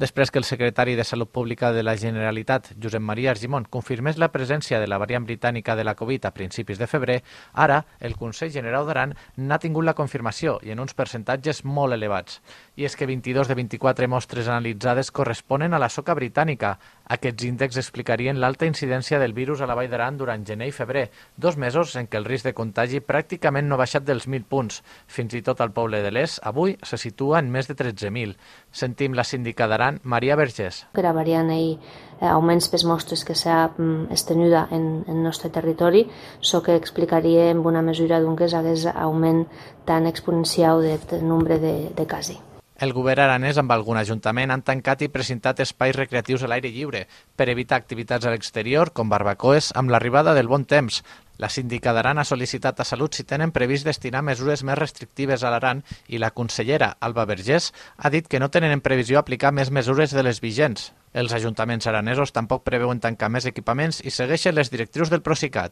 Després que el secretari de Salut Pública de la Generalitat, Josep Maria Argimon, confirmés la presència de la variant britànica de la Covid a principis de febrer, ara el Consell Generau d'Aran n'ha tingut la confirmació i en uns percentatges molt elevats. I és que 22 de 24 mostres analitzades corresponen a la soca britànica. Aquests índexs explicarien l'alta incidència del virus a la Vall d'Aran durant gener i febrer, 2 mesos en què el risc de contagi pràcticament no ha baixat dels 1.000 punts. Fins i tot al poble de l'Es, avui, se situa en més de 13.000. Sentim la síndica d'Aran, Maria Vergés. Que la variant augments les mostres que s'ha estenuda en el nostre territori, això que explicaria en una mesura que hagués augment tan exponencial del nombre de casos. El govern aranès amb algun ajuntament han tancat i precintat espais recreatius a l'aire lliure per evitar activitats a l'exterior, com barbacoes, amb l'arribada del bon temps. La síndica d'Aran ha sol·licitat a Salut si tenen previst destinar mesures més restrictives a l'Aran i la consellera Alba Vergés ha dit que no tenen en previsió aplicar més mesures de les vigents. Els ajuntaments aranesos tampoc preveuen tancar més equipaments i segueixen les directrius del Procicat.